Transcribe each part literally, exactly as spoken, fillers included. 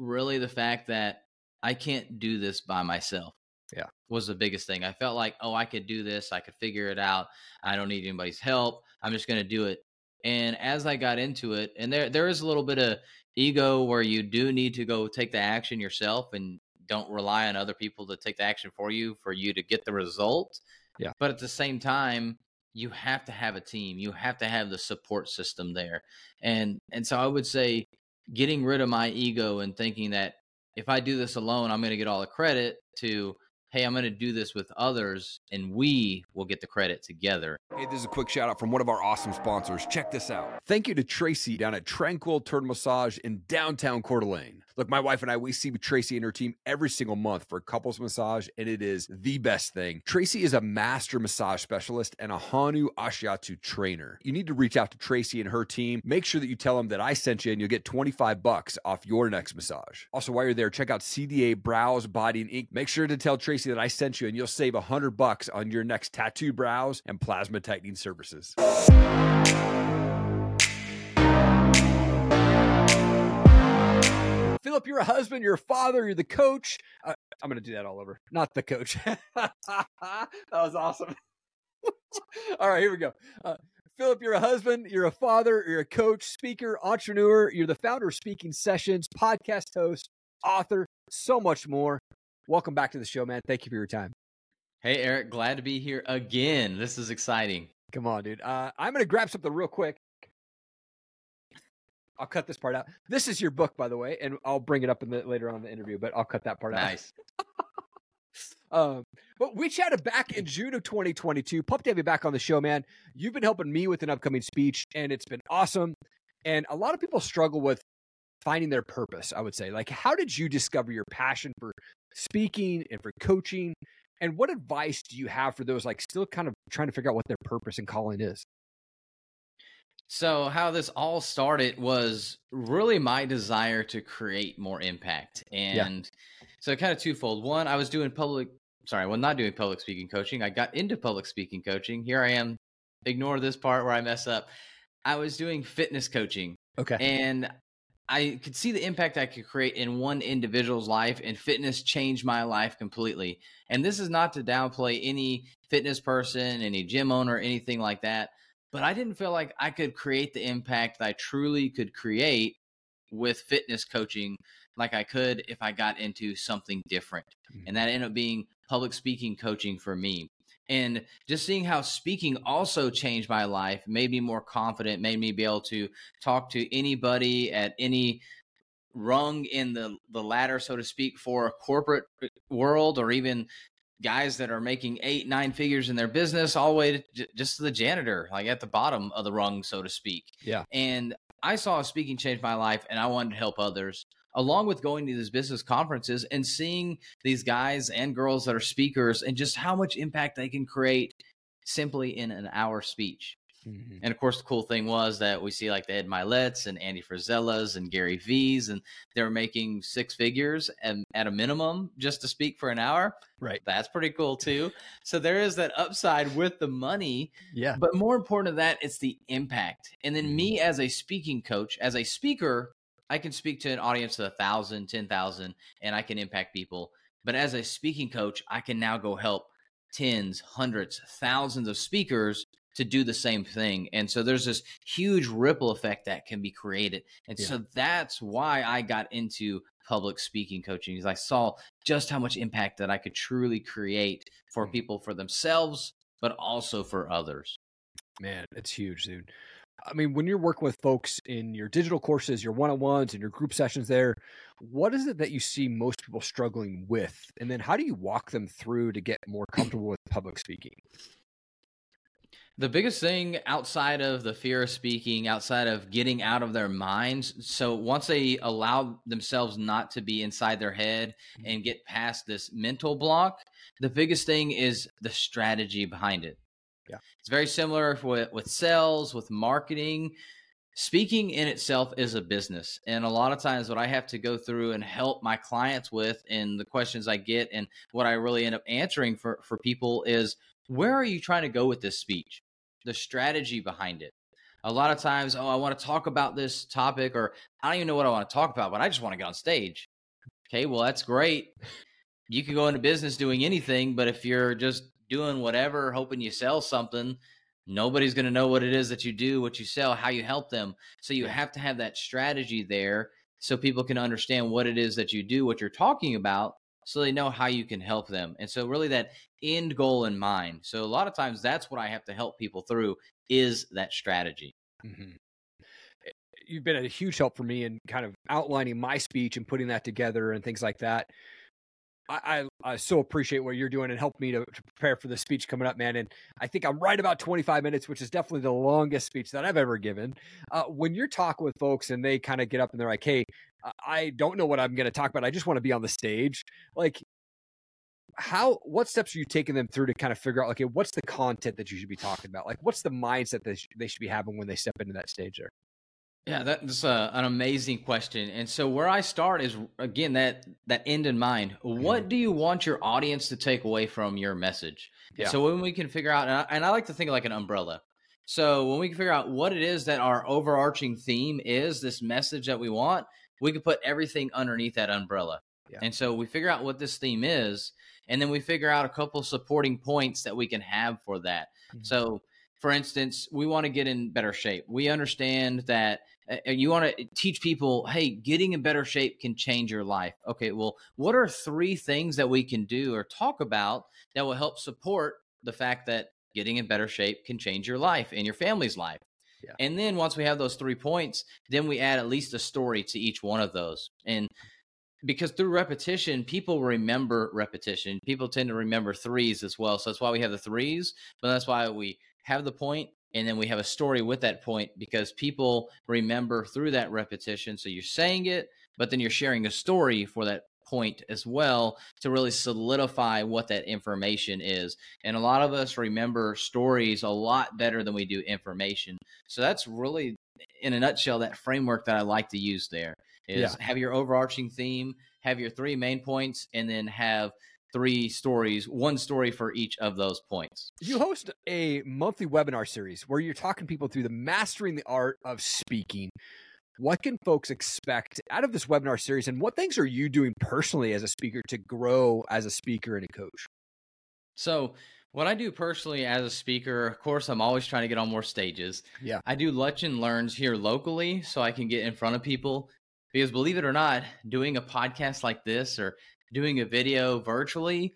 really the fact that I can't do this by myself. Yeah. Was the biggest thing. I felt like, oh, I could do this. I could figure it out. I don't need anybody's help. I'm just going to do it. And as I got into it, and there there is a little bit of ego where you do need to go take the action yourself and don't rely on other people to take the action for you, for you to get the result. Yeah. But at the same time, you have to have a team. You have to have the support system there. And and so I would say getting rid of my ego and thinking that if I do this alone, I'm going to get all the credit, to, hey, I'm going to do this with others and we will get the credit together. Hey, this is a quick shout out from one of our awesome sponsors. Check this out. Thank you to Tracy down at Tranquil Turtle Massage in downtown Coeur d'Alene. Look, my wife and I, we see Tracy and her team every single month for couples massage, and it is the best thing. Tracy is a master massage specialist and a Hanu Ashiatsu trainer. You need to reach out to Tracy and her team. Make sure that you tell them that I sent you, and you'll get twenty-five bucks off your next massage. Also, while you're there, check out C D A Brows, Body, and Ink. Make sure to tell Tracy that I sent you, and you'll save one hundred bucks on your next tattoo brows and plasma tightening services. Philip, you're a husband, you're a father, you're the coach. Uh, I'm going to do that all over. Not the coach. That was awesome. All right, here we go. Uh, Philip, you're a husband, you're a father, you're a coach, speaker, entrepreneur. You're the founder of Speaking Sessions, podcast host, author, so much more. Welcome back to the show, man. Thank you for your time. Hey, Eric, glad to be here again. This is exciting. Come on, dude. Uh, I'm going to grab something real quick. I'll cut this part out. This is your book, by the way, and I'll bring it up in the, later on in the interview, but I'll cut that part Nice. out. um, but we chatted back in June of twenty twenty-two. Pumped to have you back on the show, man. You've been helping me with an upcoming speech, and it's been awesome. And a lot of people struggle with finding their purpose, I would say. Like, how did you discover your passion for speaking and for coaching? And what advice do you have for those, like, still kind of trying to figure out what their purpose and calling is? So how this all started was really my desire to create more impact. And yeah. so kind of twofold. One, I was doing public, sorry, well, not doing public speaking coaching. I got into public speaking coaching. Here I am. Ignore this part where I mess up. I was doing fitness coaching. Okay. And I could see the impact I could create in one individual's life, and fitness changed my life completely. And this is not to downplay any fitness person, any gym owner, anything like that. But I didn't feel like I could create the impact that I truly could create with fitness coaching like I could if I got into something different. Mm-hmm. And that ended up being public speaking coaching for me. And just seeing how speaking also changed my life, made me more confident, made me be able to talk to anybody at any rung in the, the ladder, so to speak, for a corporate world, or even guys that are making eight, nine figures in their business, all the way to j- just the janitor, like at the bottom of the rung, so to speak. Yeah. And I saw speaking change my life, and I wanted to help others, along with going to these business conferences and seeing these guys and girls that are speakers and just how much impact they can create simply in an hour speech. Mm-hmm. And of course, the cool thing was that we see like the Ed Milet's and Andy Frisella's and Gary V's, and they're making six figures and at a minimum just to speak for an hour. Right. That's pretty cool too. So there is that upside with the money. Yeah. But more important than that, it's the impact. And then me as a speaking coach, as a speaker, I can speak to an audience of a thousand, ten thousand, and I can impact people. But as a speaking coach, I can now go help tens, hundreds, thousands of speakers to do the same thing. And so there's this huge ripple effect that can be created. And yeah. so that's why I got into public speaking coaching, because I saw just how much impact that I could truly create for people, for themselves, but also for others. Man, it's huge, dude. I mean, when you're working with folks in your digital courses, your one-on-ones and your group sessions there, what is it that you see most people struggling with? And then how do you walk them through to get more comfortable with public speaking? The biggest thing outside of the fear of speaking, outside of getting out of their minds, so once they allow themselves not to be inside their head and get past this mental block, the biggest thing is the strategy behind it. Yeah, it's very similar with, with sales, with marketing. Speaking in itself is a business. And a lot of times what I have to go through and help my clients with, and the questions I get and what I really end up answering for, for people is, where are you trying to go with this speech? The strategy behind it. A lot of times, oh, I want to talk about this topic, or I don't even know what I want to talk about, but I just want to get on stage. Okay, well, that's great. You can go into business doing anything, but if you're just doing whatever, hoping you sell something, nobody's going to know what it is that you do, what you sell, how you help them. So you have to have that strategy there so people can understand what it is that you do, what you're talking about, so they know how you can help them. And so really that end goal in mind. So a lot of times that's what I have to help people through is that strategy. Mm-hmm. You've been a huge help for me in kind of outlining my speech and putting that together and things like that. I, I, I so appreciate what you're doing and help me to, to prepare for the speech coming up, man. And I think I'm right about twenty-five minutes, which is definitely the longest speech that I've ever given. Uh, when you're talking with folks and they kind of get up and they're like, hey, I don't know what I'm going to talk about. I just want to be on the stage. Like, how, what steps are you taking them through to kind of figure out, okay, what's the content that you should be talking about? Like, what's the mindset that they should be having when they step into that stage there? Yeah, that's a, an amazing question. And so where I start is, again, that that end in mind. What do you want your audience to take away from your message? Yeah. So when we can figure out, and I, and I like to think of like an umbrella. So when we can figure out what it is that our overarching theme is, this message that we want, we can put everything underneath that umbrella. Yeah. And so we figure out what this theme is, and then we figure out a couple supporting points that we can have for that. Mm-hmm. So for instance, we want to get in better shape. We understand that uh, you want to teach people, hey, getting in better shape can change your life. Okay, well, what are three things that we can do or talk about that will help support the fact that getting in better shape can change your life and your family's life? Yeah. And then once we have those three points, then we add at least a story to each one of those. And because through repetition, people remember repetition. People tend to remember threes as well. So that's why we have the threes, but that's why we have the point, and then we have a story with that point, because people remember through that repetition. So you're saying it, but then you're sharing a story for that point as well to really solidify what that information is. And a lot of us remember stories a lot better than we do information. So that's really, in a nutshell, that framework that I like to use there is yeah. have your overarching theme, have your three main points, and then have three stories, one story for each of those points. You host a monthly webinar series where you're talking people through the mastering the art of speaking. What can folks expect out of this webinar series, and what things are you doing personally as a speaker to grow as a speaker and a coach? So what I do personally as a speaker, of course, I'm always trying to get on more stages. Yeah. I do lunch and learns here locally so I can get in front of people, because believe it or not, doing a podcast like this or doing a video virtually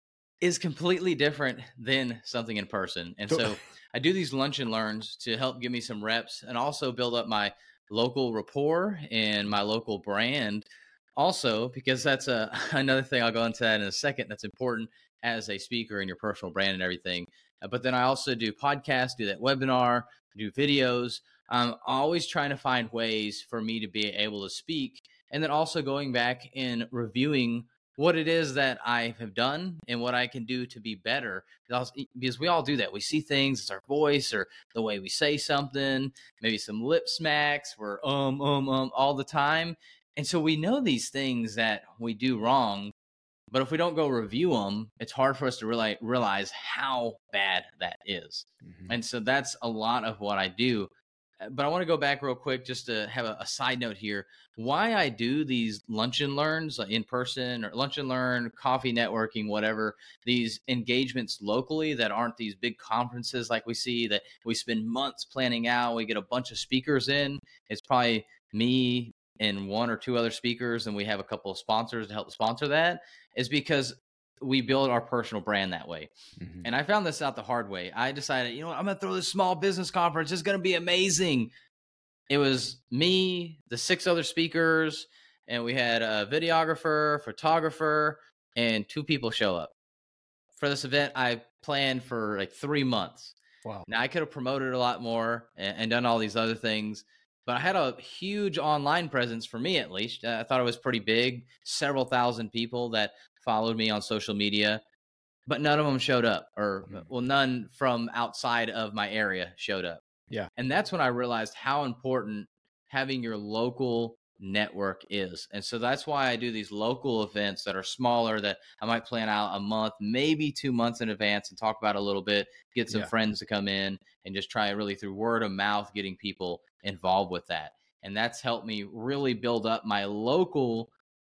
is completely different than something in person. And so I do these lunch and learns to help give me some reps and also build up my local rapport and my local brand also, because that's a, another thing. I'll go into that in a second. That's important as a speaker and your personal brand and everything. Uh, but then I also do podcasts, do that webinar, do videos. I'm always trying to find ways for me to be able to speak, and then also going back and reviewing what it is that I have done and what I can do to be better. Because we all do that. We see things, it's our voice or the way we say something, maybe some lip smacks, we're um, um, um all the time. And so we know these things that we do wrong, but if we don't go review them, it's hard for us to really realize how bad that is. Mm-hmm. And so that's a lot of what I do. But I want to go back real quick just to have a, a side note here. Why I do these lunch and learns in person, or lunch and learn, coffee networking, whatever, these engagements locally that aren't these big conferences like we see that we spend months planning out. We get a bunch of speakers in. It's probably me and one or two other speakers, and we have a couple of sponsors to help sponsor that, is because we build our personal brand that way. Mm-hmm. And I found this out the hard way. I decided, you know what, I'm going to throw this small business conference. It's going to be amazing. It was me, the six other speakers, and we had a videographer, photographer, and two people show up. For this event, I planned for like three months. Wow. Now, I could have promoted a lot more and, and done all these other things, but I had a huge online presence, for me at least. I thought it was pretty big, several thousand people that followed me on social media, but none of them showed up, or well, none from outside of my area showed up. Yeah. And that's when I realized how important having your local network is. And so that's why I do these local events that are smaller, that I might plan out a month, maybe two months in advance, and talk about a little bit, get some yeah. friends to come in, and just try really through word of mouth, getting people involved with that. And that's helped me really build up my local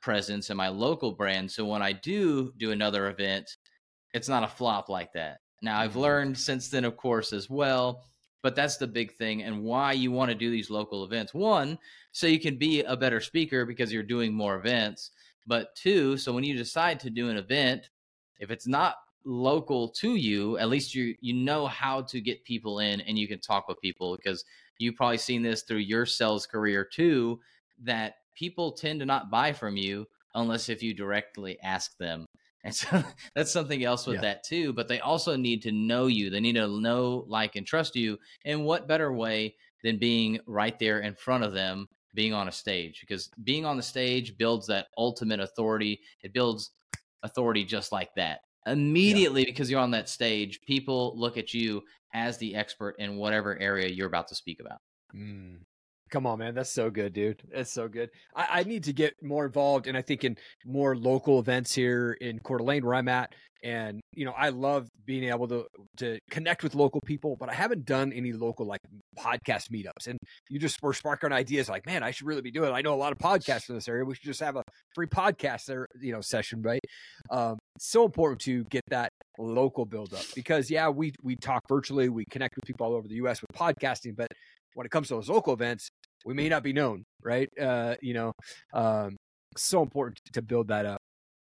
presence and my local brand. So when I do do another event, it's not a flop like that. Now, I've learned since then, of course, as well, but that's the big thing and why you want to do these local events. One, so you can be a better speaker because you're doing more events. But two, so when you decide to do an event, if it's not local to you, at least you you know how to get people in and you can talk with people, because you've probably seen this through your sales career too, that people tend to not buy from you unless if you directly ask them. And so that's something else with yeah. that too. But they also need to know you. They need to know, like, and trust you. And what better way than being right there in front of them, being on a stage? Because being on the stage builds that ultimate authority. It builds authority just like that. Immediately, yeah. because you're on that stage, people look at you as the expert in whatever area you're about to speak about. Mm. Come on, man. That's so good, dude. That's so good. I, I need to get more involved, and I think in more local events here in Coeur d'Alene where I'm at. And, you know, I love being able to to connect with local people, but I haven't done any local, like, podcast meetups. And you just were sparking ideas like, man, I should really be doing it. I know a lot of podcasts in this area. We should just have a free podcast there, you know, session, right? Um, it's so important to get that local buildup because, yeah, we we talk virtually. We connect with people all over the U S with podcasting, but when it comes to those local events, we may not be known, right? Uh, you know, um, so important to build that up.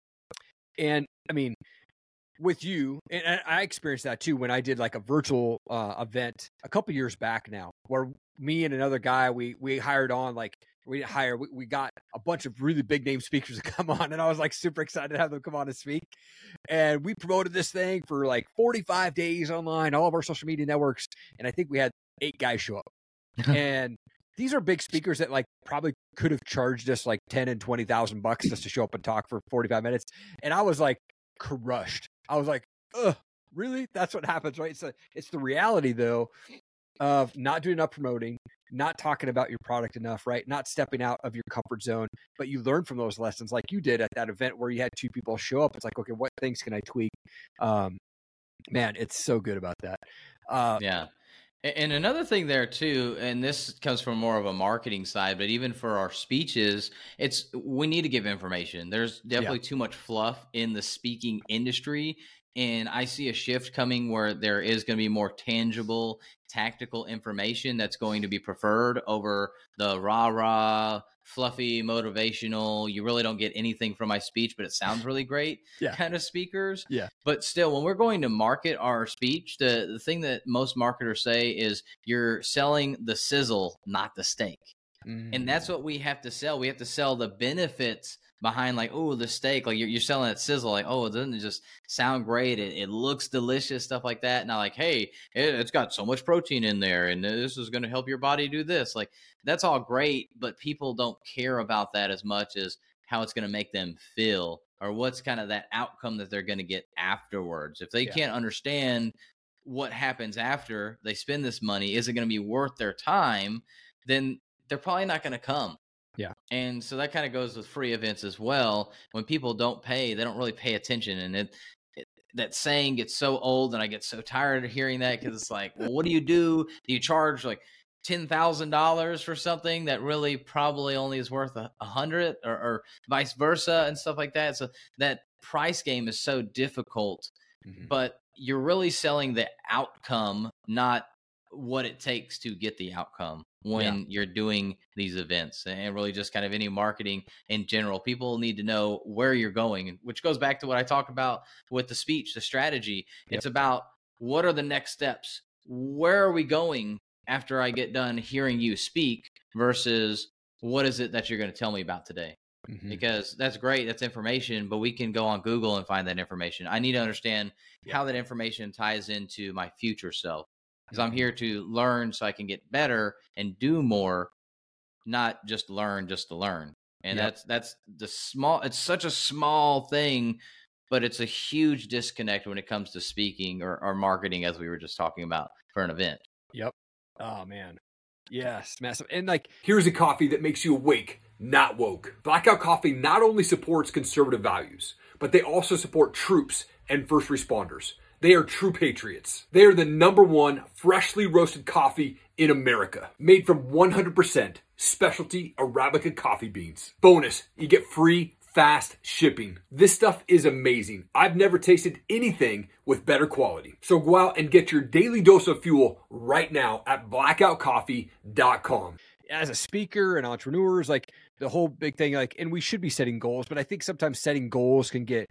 And I mean, with you, and I experienced that too when I did like a virtual uh, event a couple years back now, where me and another guy, we we hired on, like we didn't hire, we, we got a bunch of really big name speakers to come on, and I was like super excited to have them come on and speak. And we promoted this thing for like forty-five days online, all of our social media networks, and I think we had eight guys show up. And these are big speakers that like probably could have charged us like ten and twenty thousand bucks just to show up and talk for forty-five minutes. And I was like crushed. I was like, ugh, really? That's what happens, right? So it's the reality though of not doing enough promoting, not talking about your product enough, right? Not stepping out of your comfort zone, but you learn from those lessons like you did at that event where you had two people show up. It's like, okay, what things can I tweak? Um, man, it's so good about that. Uh, yeah. And another thing there too, and this comes from more of a marketing side, but even for our speeches, it's we need to give information. There's definitely yeah. too much fluff in the speaking industry. And I see a shift coming where there is going to be more tangible, tactical information that's going to be preferred over the rah-rah, fluffy, motivational, you really don't get anything from my speech, but it sounds really great yeah. kind of speakers. Yeah. But still, when we're going to market our speech, the, the thing that most marketers say is you're selling the sizzle, not the steak. Mm. And that's what we have to sell. We have to sell the benefits behind, like, oh, the steak, like you're, you're selling that sizzle, like, oh, it doesn't just sound great, it, it looks delicious, stuff like that. Now, like, hey, it, it's got so much protein in there, and this is going to help your body do this. Like, that's all great, but people don't care about that as much as how it's going to make them feel, or what's kind of that outcome that they're going to get afterwards. If they yeah. can't understand what happens after they spend this money, is it going to be worth their time, then they're probably not going to come. Yeah. And so that kind of goes with free events as well. When people don't pay, they don't really pay attention. And it, it that saying gets so old, and I get so tired of hearing that, because it's like, well, what do you do? Do you charge like ten thousand dollars for something that really probably only is worth a, a hundred, or, or vice versa and stuff like that? So that price game is so difficult, mm-hmm. but you're really selling the outcome, not what it takes to get the outcome when yeah. you're doing these events, and really just kind of any marketing in general. People need to know where you're going, which goes back to what I talked about with the speech, the strategy. Yep. It's about, what are the next steps? Where are we going after I get done hearing you speak, versus what is it that you're going to tell me about today? Mm-hmm. Because that's great. That's information, but we can go on Google and find that information. I need to understand yep. how that information ties into my future self. Because I'm here to learn so I can get better and do more, not just learn just to learn. And yep. that's that's the small, it's such a small thing, but it's a huge disconnect when it comes to speaking or, or marketing, as we were just talking about for an event. Yep. Oh, man. Yes, massive. And like, here's a coffee that makes you awake, not woke. Blackout Coffee not only supports conservative values, but they also support troops and first responders. They are true patriots. They are the number one freshly roasted coffee in America, made from one hundred percent specialty Arabica coffee beans. Bonus, you get free fast shipping. This stuff is amazing. I've never tasted anything with better quality. So go out and get your daily dose of fuel right now at blackout coffee dot com. As a speaker and entrepreneurs, like the whole big thing, like, and we should be setting goals, but I think sometimes setting goals can get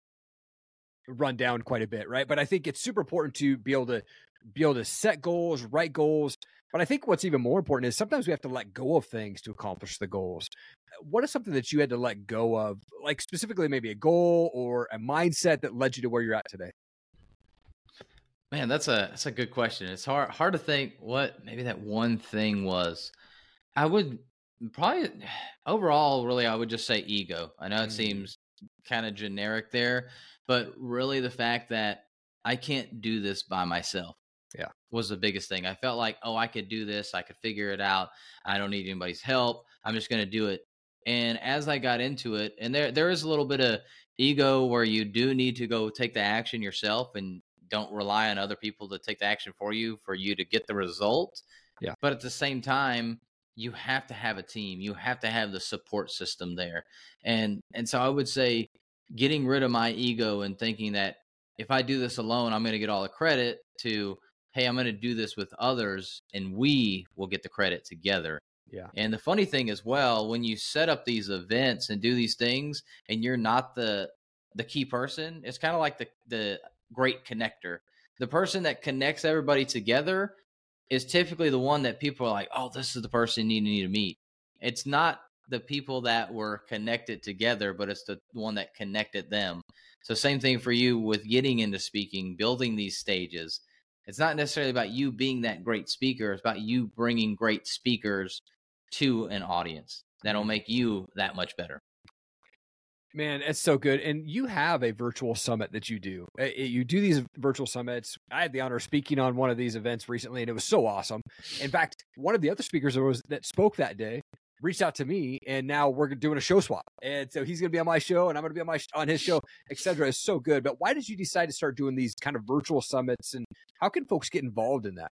run down quite a bit, right? But I think it's super important to be able to be able to set goals, write goals. But I think what's even more important is sometimes we have to let go of things to accomplish the goals. What is something that you had to let go of, like specifically maybe a goal or a mindset that led you to where you're at today? Man, that's a that's a good question. It's hard hard to think what maybe that one thing was. I would probably overall, really, I would just say ego. I know it Mm. seems kind of generic there, but really the fact that I can't do this by myself. Yeah. Was the biggest thing. I felt like, oh, I could do this. I could figure it out. I don't need anybody's help. I'm just going to do it. And as I got into it, and there there is a little bit of ego where you do need to go take the action yourself and don't rely on other people to take the action for you, for you to get the result. Yeah. But at the same time, you have to have a team. You have to have the support system there. And and so I would say getting rid of my ego and thinking that if I do this alone, I'm going to get all the credit, to, hey, I'm going to do this with others and we will get the credit together. Yeah. And the funny thing as well, when you set up these events and do these things and you're not the the key person, it's kind of like the the great connector. The person that connects everybody together is typically the one that people are like, oh, this is the person you need to meet. It's not the people that were connected together, but it's the one that connected them. So same thing for you with getting into speaking, building these stages. It's not necessarily about you being that great speaker. It's about you bringing great speakers to an audience that'll make you that much better. Man, it's so good. And you have a virtual summit that you do. Uh, You do these virtual summits. I had the honor of speaking on one of these events recently, and it was so awesome. In fact, one of the other speakers that was that spoke that day reached out to me, and now we're doing a show swap. And so he's going to be on my show, and I'm going to be on my on his show, et cetera. It's so good. But why did you decide to start doing these kind of virtual summits, and how can folks get involved in that?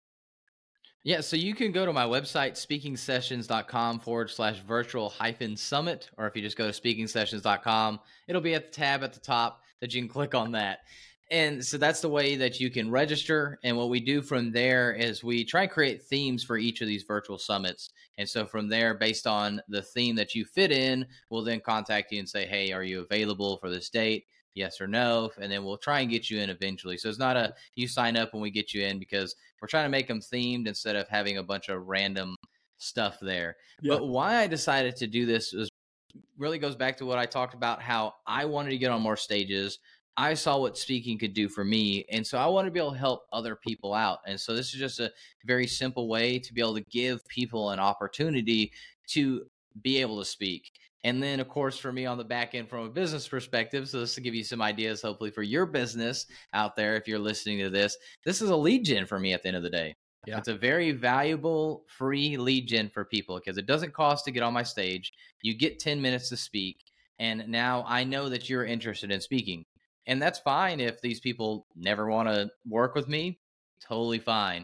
Yeah, so you can go to my website, speaking sessions dot com forward slash virtual hyphen summit, or if you just go to speaking sessions dot com, it'll be at the tab at the top that you can click on that. And so that's the way that you can register. And what we do from there is we try and create themes for each of these virtual summits. And so from there, based on the theme that you fit in, we'll then contact you and say, hey, are you available for this date? Yes or no. And then we'll try and get you in eventually. So it's not a you sign up and we get you in, because we're trying to make them themed instead of having a bunch of random stuff there. Yeah. But why I decided to do this is really goes back to what I talked about, how I wanted to get on more stages. I saw what speaking could do for me. And so I want to be able to help other people out. And so this is just a very simple way to be able to give people an opportunity to be able to speak. And then, of course, for me on the back end from a business perspective, so this will give you some ideas, hopefully, for your business out there. If you're listening to this, this is a lead gen for me at the end of the day. Yeah. It's a very valuable free lead gen for people, because it doesn't cost to get on my stage. You get ten minutes to speak. And now I know that you're interested in speaking. And that's fine if these people never want to work with me, totally fine.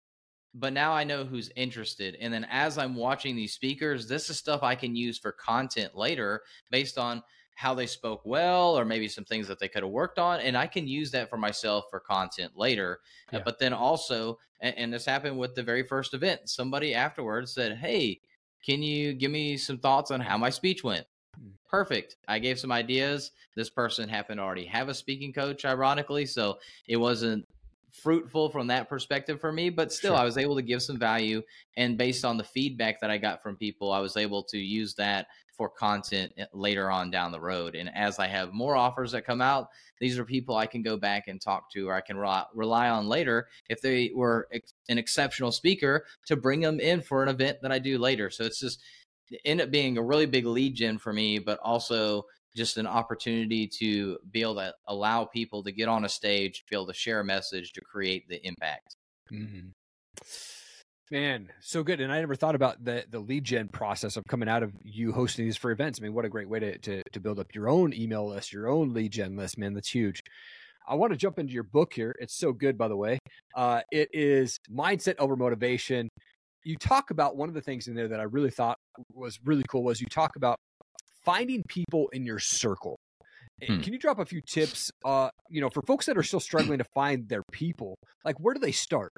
But now I know who's interested. And then as I'm watching these speakers, this is stuff I can use for content later based on how they spoke well, or maybe some things that they could have worked on. And I can use that for myself for content later. Yeah. Uh, but then also, and, and this happened with the very first event, somebody afterwards said, hey, can you give me some thoughts on how my speech went? Perfect. I gave some ideas. This person happened to already have a speaking coach, ironically. So it wasn't fruitful from that perspective for me, but still, Sure. I was able to give some value. And based on the feedback that I got from people, I was able to use that for content later on down the road. And as I have more offers that come out, these are people I can go back and talk to, or I can re- rely on later if they were ex- an exceptional speaker to bring them in for an event that I do later. So it's just it ended up being a really big lead gen for me, but also just an opportunity to be able to allow people to get on a stage, be able to share a message, to create the impact. Mm-hmm. Man, so good. And I never thought about the the lead gen process of coming out of you hosting these for events. I mean, what a great way to, to, to build up your own email list, your own lead gen list, man. That's huge. I want to jump into your book here. It's so good, by the way. Uh, it is Mindset Over Motivation. You talk about one of the things in there that I really thought was really cool was you talk about finding people in your circle. Hmm. Can you drop a few tips, uh, you know, for folks that are still struggling to find their people? Like, where do they start?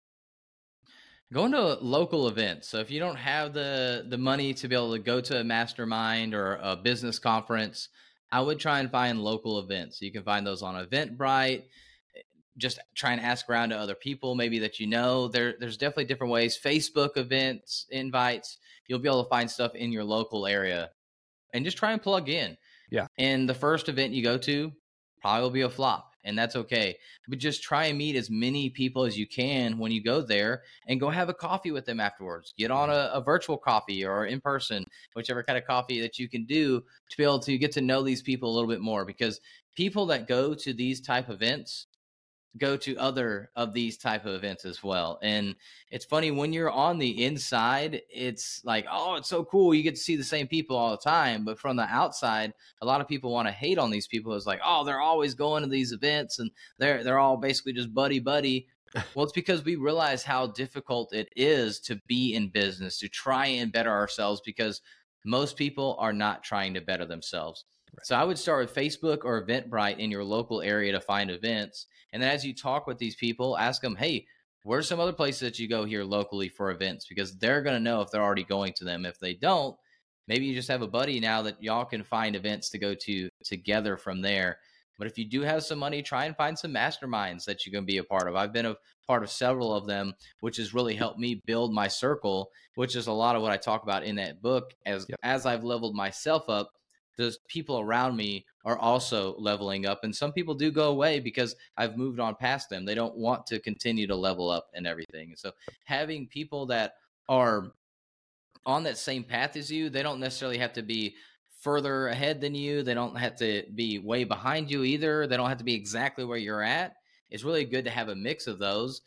Going to local events. So if you don't have the the money to be able to go to a mastermind or a business conference, I would try and find local events. You can find those on Eventbrite. Just try and ask around to other people, maybe that you know. There, there's definitely different ways. Facebook events, invites. You'll be able to find stuff in your local area, and just try and plug in. Yeah. And the first event you go to probably will be a flop, and that's okay. But just try and meet as many people as you can when you go there, and go have a coffee with them afterwards. Get on a, a virtual coffee or in person, whichever kind of coffee that you can do, to be able to get to know these people a little bit more, because people that go to these type of events go to other of these type of events as well. And it's funny, when you're on the inside, it's like, oh, it's so cool, you get to see the same people all the time. But from the outside, a lot of people want to hate on these people. It's like, oh, they're always going to these events and they're they're all basically just buddy buddy. Well, it's because we realize how difficult it is to be in business, to try and better ourselves, because most people are not trying to better themselves. Right. So I would start with Facebook or Eventbrite in your local area to find events. And then as you talk with these people, ask them, hey, where's some other places that you go here locally for events? Because they're going to know if they're already going to them. If they don't, maybe you just have a buddy now that y'all can find events to go to together from there. But if you do have some money, try and find some masterminds that you can be a part of. I've been a part of several of them, which has really helped me build my circle, which is a lot of what I talk about in that book. As, yep. as I've leveled myself up, those people around me are also leveling up. And some people do go away because I've moved on past them. They don't want to continue to level up and everything. And so having people that are on that same path as you, they don't necessarily have to be further ahead than you. They don't have to be way behind you either. They don't have to be exactly where you're at. It's really good to have a mix of those,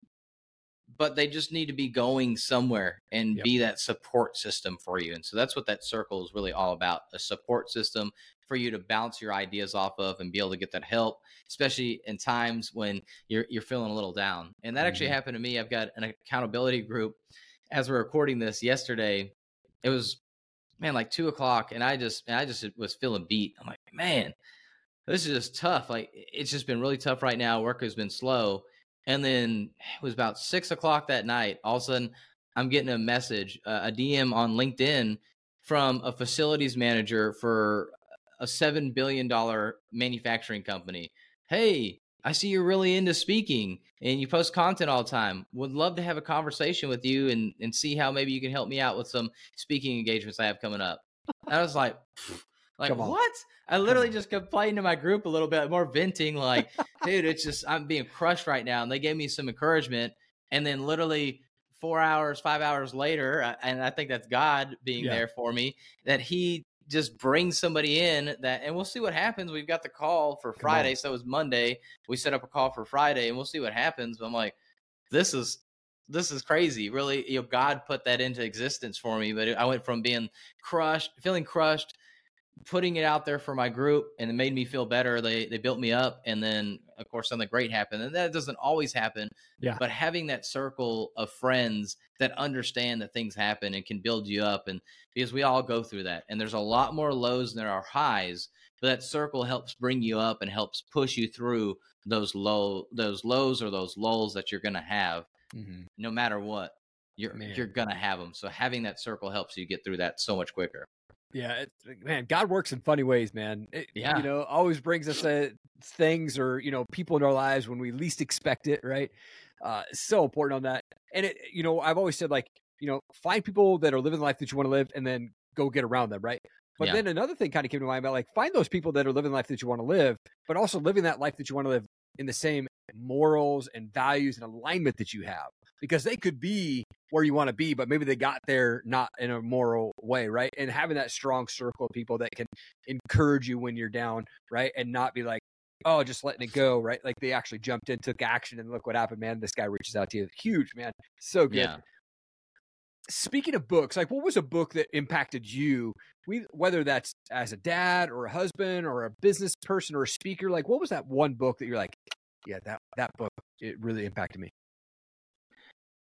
but they just need to be going somewhere and yep. be that support system for you. And so that's what that circle is really all about, a support system for you to bounce your ideas off of and be able to get that help, especially in times when you're you're feeling a little down. And that mm-hmm. actually happened to me. I've got an accountability group. As we're recording this yesterday, it was, man, like two o'clock, and I just I just was feeling beat. I'm like, man, this is just tough. Like, it's just been really tough right now. Work has been slow. And then it was about six o'clock that night. All of a sudden, I'm getting a message, uh, a D M on LinkedIn from a facilities manager for a seven billion dollars manufacturing company. Hey, I see you're really into speaking and you post content all the time. Would love to have a conversation with you and, and see how maybe you can help me out with some speaking engagements I have coming up. And I was like, like, what? I literally just complained to my group a little bit more, venting like, dude, it's just, I'm being crushed right now. And they gave me some encouragement. And then literally four hours, five hours later, and I think that's God being yeah. there for me, that he just brings somebody in that, and we'll see what happens. We've got the call for Friday. So it was Monday. We set up a call for Friday and we'll see what happens. But I'm like, this is, this is crazy. Really, you know, God put that into existence for me. But I went from being crushed, feeling crushed, putting it out there for my group, and it made me feel better. They they built me up, and then of course something great happened, and that doesn't always happen. Yeah. But having that circle of friends that understand that things happen and can build you up, and because we all go through that, and there's a lot more lows than there are highs, but that circle helps bring you up and helps push you through those low those lows or those lulls that you're gonna have, mm-hmm. no matter what. You're man. you're gonna have them. So having that circle helps you get through that so much quicker. Yeah, it, man, God works in funny ways, man. It, yeah. You know, always brings us uh, things or, you know, people in our lives when we least expect it, right? Uh, so important on that. And, it, you know, I've always said, like, you know, find people that are living the life that you want to live and then go get around them, right? But yeah. then another thing kind of came to mind about, like, find those people that are living the life that you want to live, but also living that life that you want to live in the same morals and values and alignment that you have. Because they could be where you want to be, but maybe they got there not in a moral way, right? And having that strong circle of people that can encourage you when you're down, right? And not be like, oh, just letting it go, right? Like they actually jumped in, took action, and look what happened, man. This guy reaches out to you. Huge, man. So good. Yeah. Speaking of books, like what was a book that impacted you, we, whether that's as a dad or a husband or a business person or a speaker? Like what was that one book that you're like, yeah, that, that book, it really impacted me?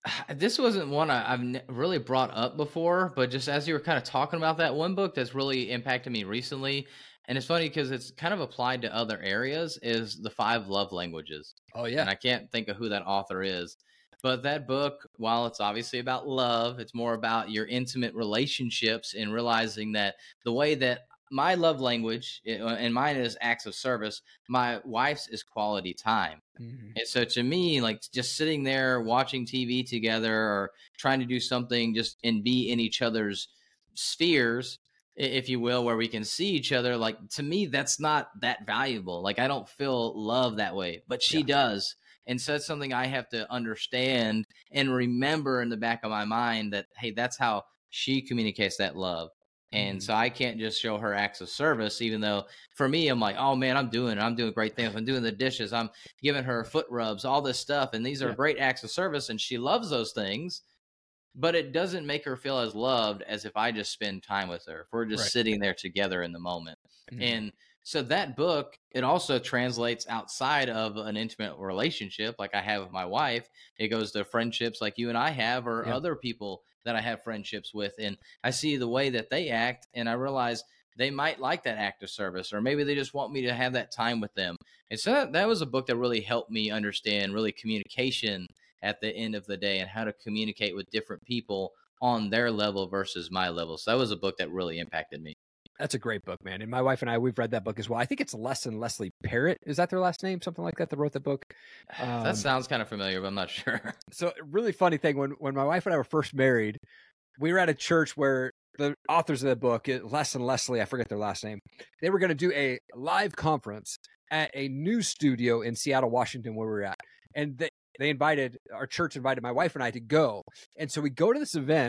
This wasn't one I, I've ne- really brought up before, but just as you were kind of talking about that one book that's really impacted me recently, and it's funny because it's kind of applied to other areas, is The Five Love Languages. Oh And yeah. I can't think of who that author is. But that book, while it's obviously about love, it's more about your intimate relationships and realizing that the way that my love language, eh, and mine is acts of service, my wife's is quality time. Mhm. And so to me, like just sitting there watching T V together or trying to do something just and be in each other's spheres, i- if you will, where we can see each other, like to me, that's not that valuable. Like I don't feel love that way, but she Yeah. does. And so it's something I have to understand and remember in the back of my mind that, hey, that's how she communicates that love. And Mhm. so I can't just show her acts of service, even though for me, I'm like, oh man, I'm doing it. I'm doing great things. I'm doing the dishes. I'm giving her foot rubs, all this stuff. And these are Yeah. great acts of service. And she loves those things, but it doesn't make her feel as loved as if I just spend time with her, if we're just Right. sitting there together in the moment. Mhm. And so that book, it also translates outside of an intimate relationship like I have with my wife. It goes to friendships like you and I have, or Yeah. other people that I have friendships with. And I see the way that they act, and I realize they might like that act of service, or maybe they just want me to have that time with them. And so that, that was a book that really helped me understand really communication at the end of the day and how to communicate with different people on their level versus my level. So that was a book that really impacted me. That's a great book, man. And my wife and I, we've read that book as well. I think it's Les and Leslie Parrott. Is that their last name? Something like that that wrote the book. Um, That sounds kind of familiar, but I'm not sure. so really funny thing, when, when my wife and I were first married, we were at a church where the authors of the book, Les and Leslie, I forget their last name, they were going to do a live conference at a news studio in Seattle, Washington, where we were at. And they, they invited, our church invited my wife and I to go. And so we go to this event,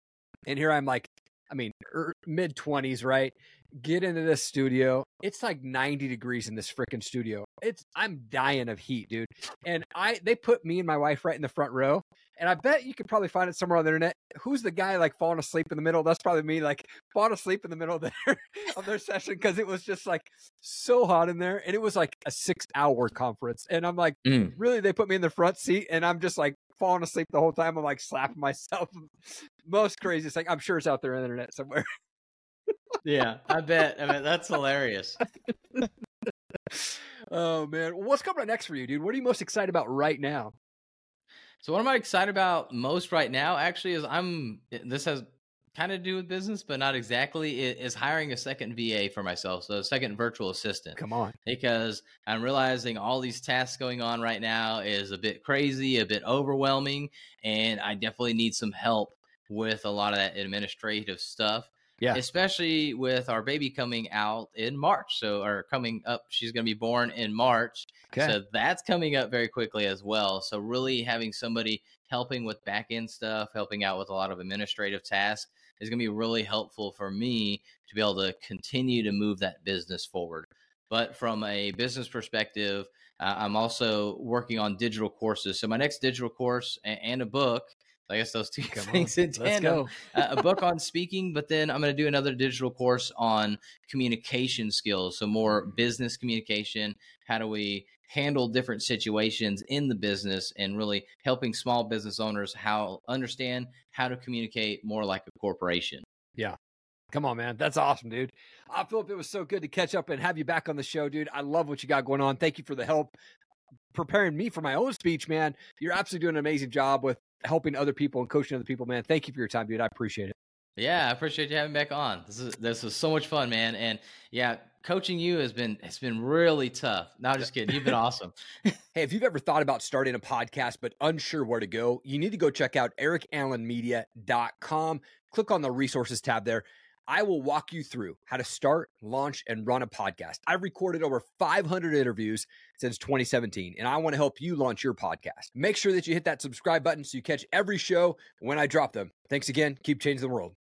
and here I'm like, I mean, er, mid twenties, right? Get into this studio. It's like ninety degrees in this freaking studio. It's I'm dying of heat, dude. And I they put me and my wife right in the front row. And I bet you could probably find it somewhere on the internet. Who's the guy like falling asleep in the middle? That's probably me, like falling asleep in the middle of their of their session, because it was just like so hot in there. And it was like a six hour conference. And I'm like, Mm. really, they put me in the front seat, and I'm just like falling asleep the whole time. I'm like slapping myself. Most crazy. It's like, I'm sure it's out there on the internet somewhere. Yeah, I bet. I mean, that's hilarious. Oh man. Well, what's coming up next for you, dude? What are you most excited about right now? So what am I excited about most right now actually is I'm this has kind of to do with business, but not exactly, i- is hiring a second V A for myself. So a second virtual assistant. Come on. Because I'm realizing all these tasks going on right now is a bit crazy, a bit overwhelming, and I definitely need some help with a lot of that administrative stuff. Yeah. Especially with our baby coming out in March. So, or coming up, she's going to be born in March. Okay. So that's coming up very quickly as well. So really having somebody helping with back end stuff, helping out with a lot of administrative tasks is going to be really helpful for me to be able to continue to move that business forward. But from a business perspective, uh, I'm also working on digital courses. So my next digital course and, and a book, I guess those two Come things on. in Let's tandem. go. uh, a book on speaking, but then I'm going to do another digital course on communication skills. So more business communication. How do we handle different situations in the business, and really helping small business owners how understand how to communicate more like a corporation. Yeah. Come on, man. That's awesome, dude. Uh, Philip, it was so good to catch up and have you back on the show, dude. I love what you got going on. Thank you for the help preparing me for my own speech, man. You're absolutely doing an amazing job with helping other people and coaching other people, man. Thank you for your time, dude. I appreciate it. Yeah, I appreciate you having me back on. This is this is so much fun, man. And yeah, coaching you has been it's been really tough. No, just kidding. You've been awesome. Hey, if you've ever thought about starting a podcast but unsure where to go, you need to go check out eric allen media dot com. Click on the resources tab there. I will walk you through how to start, launch, and run a podcast. I've recorded over five hundred interviews since twenty seventeen, and I want to help you launch your podcast. Make sure that you hit that subscribe button so you catch every show when I drop them. Thanks again. Keep changing the world.